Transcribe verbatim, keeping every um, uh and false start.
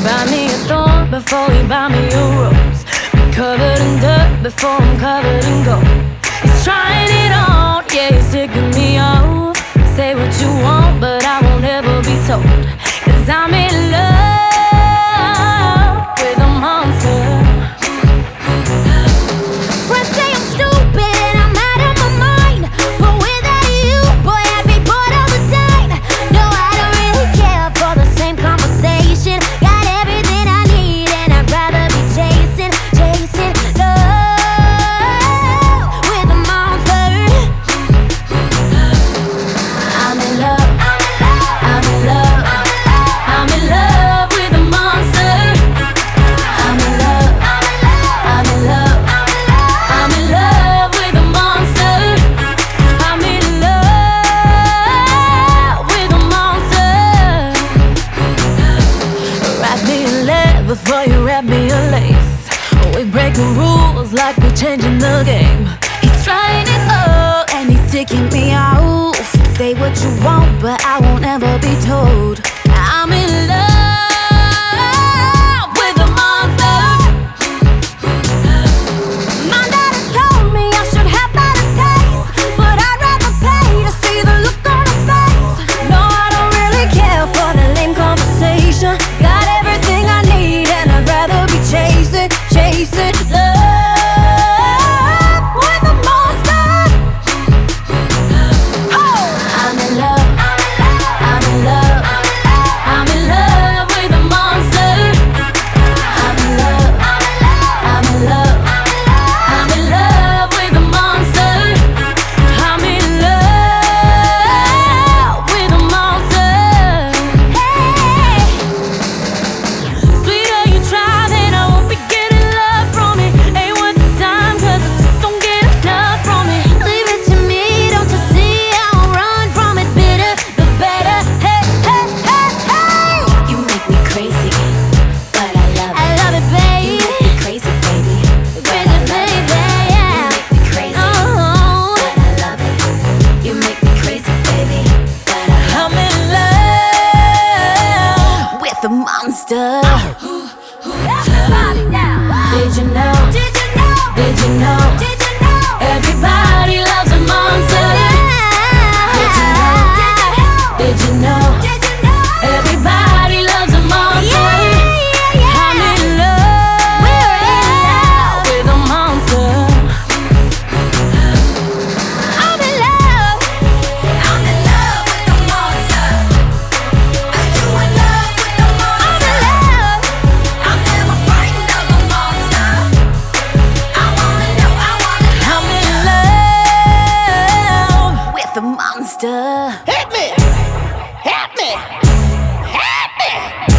Buy me a thorn before you buy me a rose. Be covered in dirt before I'm covered in gold. He's trying it on, yeah, he's ticking me off. Say what you want, but I won't ever be told. Cause I'm in love with a monster. Friends say I'm stupid and I'm out of my mind, but without you, boy, I'd be bored all the time. No, I don't really care for the same conversation. Got everything I need and I'd rather be chasing, chasing love with a monster. I'm in love, I'm in love, I'm in love with a monster. I'm in love, I'm in love, I'm in love with a monster. I'm in love with a monster. Wrap me in lead before you wrap me in lace. We breaking rules like we're changing the game. He's trying it all and he's taking me out. Say what you want, but I won't ever be told. I'm in love with a monster. My daddy told me I should have better taste, but I'd rather pay to see the look on his face. No, I don't really care for the lame conversation. Got everything I need and I'd rather be chasing, chasing love with a monster. I'm in love, I'm in love, I'm in love with a monster. I'm in love, I'm in love, I'm in love with a monster. I'm in love with a monster. Hey, sweeter you try, then I won't be getting love from it. Ain't worth the time, cause I just don't get enough from it. Leave it to me, don't you see? I won't run from it. Bitter, the better. Hey, hey, hey, hey. You make me crazy, but I love I it. love it, You baby. make me crazy, baby, but I Crazy, love it. baby, You yeah. make me crazy, Oh, but I love it. You make me crazy, baby, but I love I'm in love with a monster. Did you know? Did you know? Did you know? Did you know? Everybody loves a monster. Did you know? Did you know? Did you know? Everybody loves a monster. I'm in love. We're in love with a monster. I'm in love. I'm in love with the monster. Are you in love with the monster? I'm in love. I'm never frightened of a monster. I wanna know, I wanna know. I'm in love with a monster. Hit me! Hit me! Hit me!